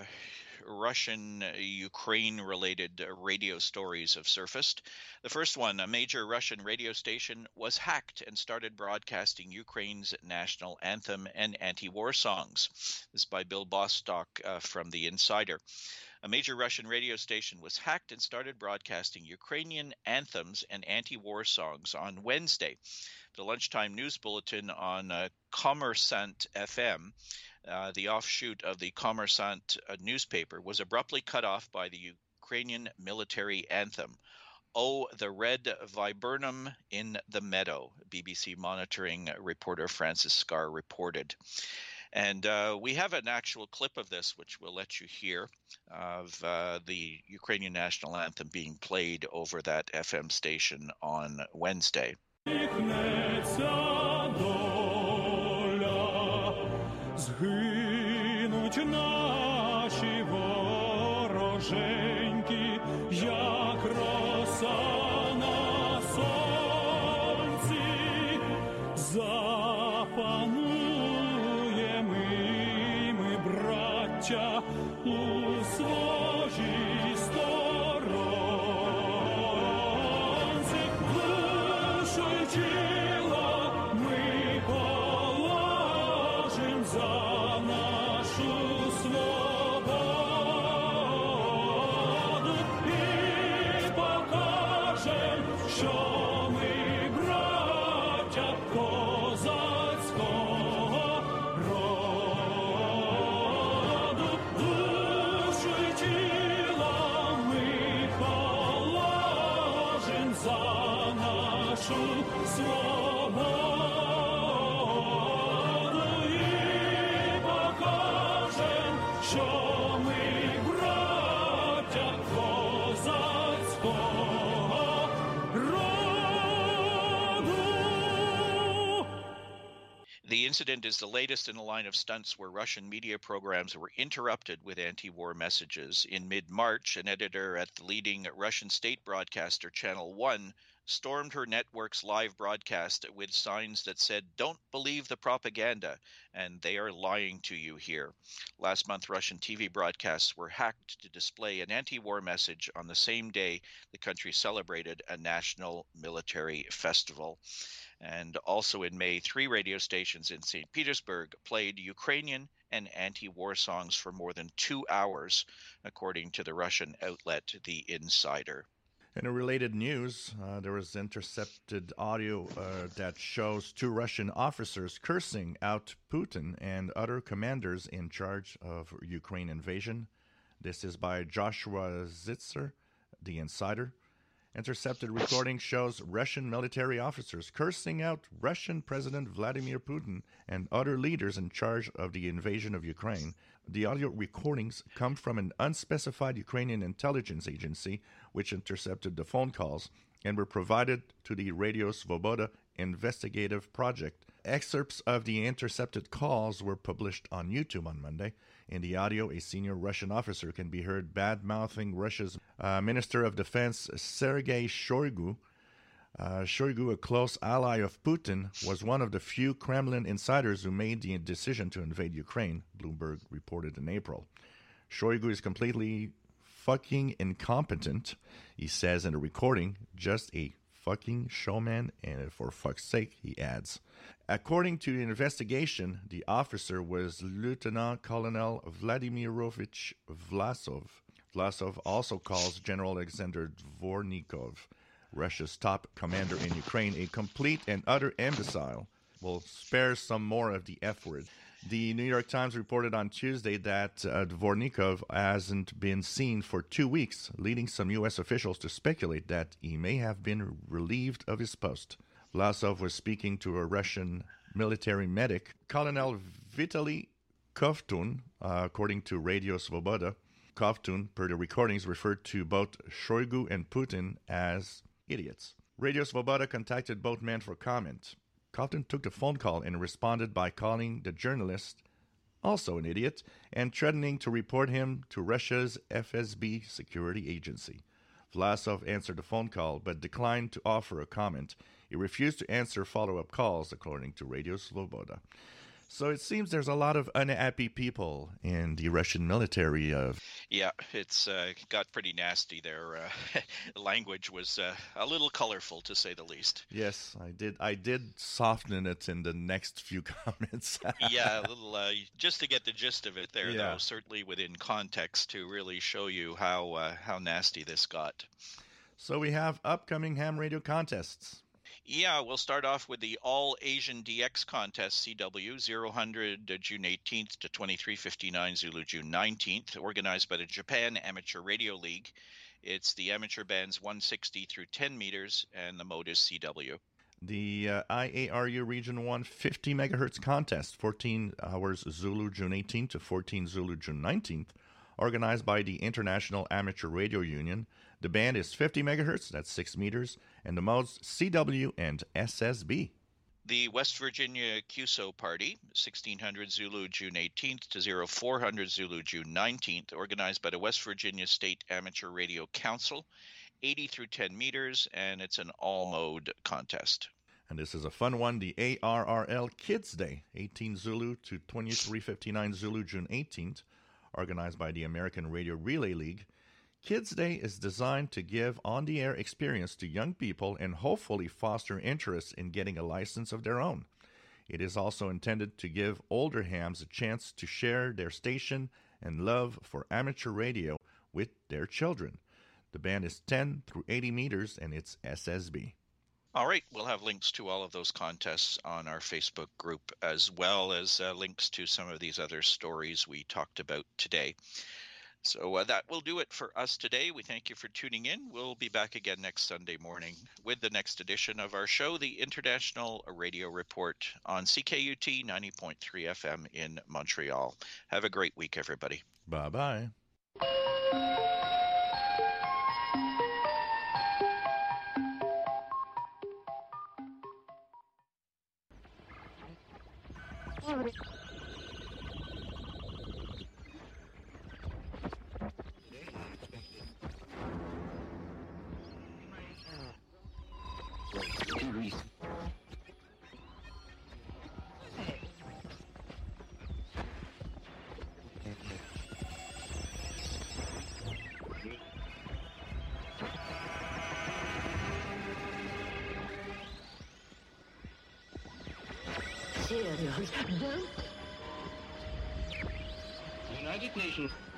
Russian-Ukraine-related radio stories have surfaced. The first one, a major Russian radio station was hacked and started broadcasting Ukraine's national anthem and anti-war songs. This is by Bill Bostock uh, from The Insider. A major Russian radio station was hacked and started broadcasting Ukrainian anthems and anti-war songs on Wednesday. The lunchtime news bulletin on uh, Kommersant F M, uh, the offshoot of the Kommersant uh, newspaper, was abruptly cut off by the Ukrainian military anthem, "Oh, the Red Viburnum in the Meadow," B B C monitoring reporter Francis Scar reported. And uh, we have an actual clip of this, which we'll let you hear, of uh, the Ukrainian national anthem being played over that F M station on Wednesday. Згинуть наші вороженьки, як роса на сонці, запануємо і ми, браття, у своїй сторонці, душу й тіло ми положим за нашу свободу і покажем, що ми браття козацького роду. Душу й тіло ми положим за нашу свободу. Що ми браття козацького роду. The incident is the latest in a line of stunts where Russian media programs were interrupted with anti-war messages. In mid-March, an editor at the leading Russian state broadcaster Channel One stormed her network's live broadcast with signs that said, "Don't believe the propaganda," and "They are lying to you here." Last month, Russian T V broadcasts were hacked to display an anti-war message on the same day the country celebrated a national military festival. And also in May, three radio stations in Saint Petersburg played Ukrainian and anti-war songs for more than two hours, according to the Russian outlet The Insider. In a related news, uh, there was intercepted audio uh, that shows two Russian officers cursing out Putin and other commanders in charge of Ukraine invasion. This is by Joshua Zitzer, The Insider. Intercepted recording shows Russian military officers cursing out Russian President Vladimir Putin and other leaders in charge of the invasion of Ukraine. The audio recordings come from an unspecified Ukrainian intelligence agency which intercepted the phone calls and were provided to the Radio Svoboda investigative project. Excerpts of the intercepted calls were published on YouTube on Monday. In the audio, a senior Russian officer can be heard bad-mouthing Russia's uh, Minister of Defense Sergei Shoigu. Uh, Shoigu, a close ally of Putin, was one of the few Kremlin insiders who made the decision to invade Ukraine, Bloomberg reported in April. Shoigu is completely fucking incompetent, he says in the recording, just a fucking showman, and for fuck's sake, he adds. According to the investigation, the officer was Lieutenant Colonel Vladimirovich Vlasov. Vlasov also calls General Alexander Dvornikov, Russia's top commander in Ukraine, a complete and utter imbecile. We'll spare some more of the F word. The New York Times reported on Tuesday that uh, Dvornikov hasn't been seen for two weeks, leading some U S officials to speculate that he may have been relieved of his post. Vlasov was speaking to a Russian military medic, Colonel Vitaly Kovtun, uh, according to Radio Svoboda. Kovtun, per the recordings, referred to both Shoigu and Putin as idiots. Radio Svoboda contacted both men for comment. Kovtun took the phone call and responded by calling the journalist also an idiot and threatening to report him to Russia's F S B security agency. Vlasov answered the phone call but declined to offer a comment. He refused to answer follow-up calls, according to Radio Svoboda. So it seems there's a lot of unhappy people in the Russian military. Uh, yeah, it's uh, got pretty nasty there. Uh, language was uh, a little colorful, to say the least. Yes, I did. I did soften it in the next few comments. yeah, a little, uh, just to get the gist of it there, yeah. though, certainly within context to really show you how uh, how nasty this got. So we have upcoming ham radio contests. Yeah, we'll start off with the All Asian D X Contest, C W, zero hundred June eighteenth to twenty-three fifty-nine Zulu June nineteenth, organized by the Japan Amateur Radio League. It's the amateur bands one sixty through ten meters, and the mode is C W. The uh, I A R U Region one fifty megahertz contest, fourteen hours Zulu June eighteenth to fourteen Zulu June nineteenth, organized by the International Amateur Radio Union. The band is fifty megahertz, that's six meters, and the modes C W and S S B. The West Virginia Q S O Party, sixteen hundred Zulu June eighteenth to four hundred Zulu June nineteenth, organized by the West Virginia State Amateur Radio Council, eighty through ten meters, and it's an all-mode contest. And this is a fun one, the A R R L Kids Day, eighteen Zulu to twenty-three fifty-nine Zulu June eighteenth, organized by the American Radio Relay League. Kids Day is designed to give on-the-air experience to young people and hopefully foster interest in getting a license of their own. It is also intended to give older hams a chance to share their station and love for amateur radio with their children. The band is ten through eighty meters and it's S S B. All right, we'll have links to all of those contests on our Facebook group, as well as uh, links to some of these other stories we talked about today. So uh, that will do it for us today. We thank you for tuning in. We'll be back again next Sunday morning with the next edition of our show, the International Radio Report, on C K U T ninety point three F M in Montreal. Have a great week, everybody. Bye-bye. materials. Don't. United Nations.